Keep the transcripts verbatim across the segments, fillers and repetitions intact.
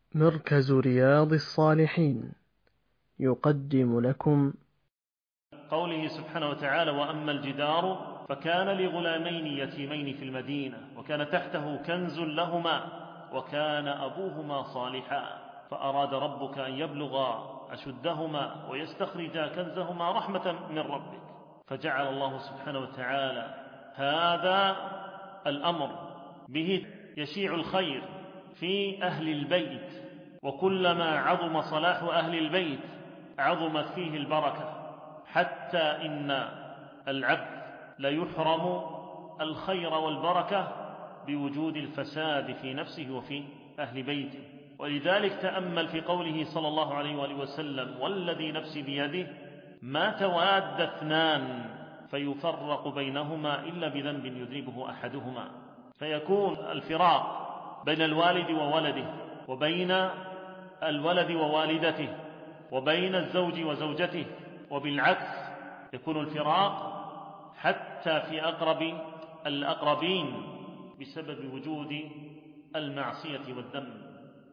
مركز رياض الصالحين يقدم لكم قوله سبحانه وتعالى: وأما الجدار فكان لغلامين يتيمين في المدينة وكان تحته كنز لهما وكان أبوهما صالحا فأراد ربك أن يبلغا أشدهما ويستخرجا كنزهما رحمة من ربك، فجعل الله سبحانه وتعالى هذا الأمر به يشيع الخير في أهل البيت، وكلما عظم صلاح أهل البيت عظمت فيه البركة، حتى إن العبد ليحرم الخير والبركة بوجود الفساد في نفسه وفي أهل بيته. ولذلك تأمل في قوله صلى الله عليه وآله وسلم: والذي نفسي بيده ما تواد اثنان فيفرق بينهما إلا بذنب يذنبه أحدهما، فيكون الفراق بين الوالد وولده، وبين الولد ووالدته، وبين الزوج وزوجته، وبالعكس يكون الفراق حتى في أقرب الأقربين بسبب وجود المعصية والذنب.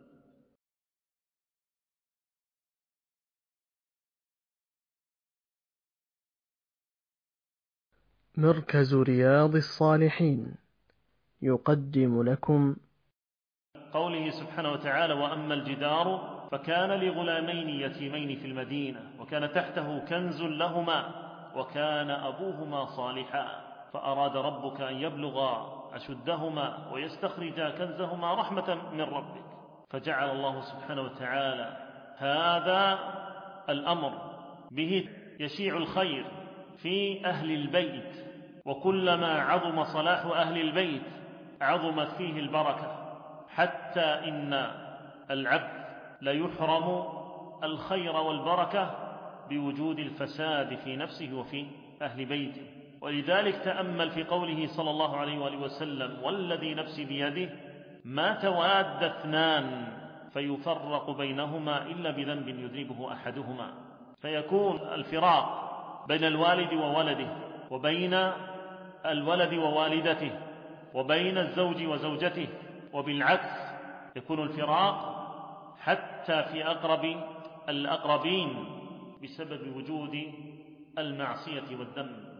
مركز رياض الصالحين يقدم لكم قوله سبحانه وتعالى: وأما الجدار فكان لغلامين يتيمين في المدينة وكان تحته كنز لهما وكان أبوهما صالحا فأراد ربك أن يبلغا أشدهما ويستخرجا كنزهما رحمة من ربك، فجعل الله سبحانه وتعالى هذا الأمر به يشيع الخير في أهل البيت، وكلما عظم صلاح أهل البيت عظمت فيه البركة، حتى إن العبد ليحرم الخير والبركة بوجود الفساد في نفسه وفي أهل بيته. ولذلك تأمل في قوله صلى الله عليه وآله وسلم: والذي نفسي بيده ما تواد اثنان فيفرق بينهما إلا بذنب يذنبه أحدهما، فيكون الفراق بين الوالد وولده، وبين الولد ووالدته، وبين الزوج وزوجته، وبالعكس يكون الفراق حتى في أقرب الأقربين بسبب وجود المعصية والذنب.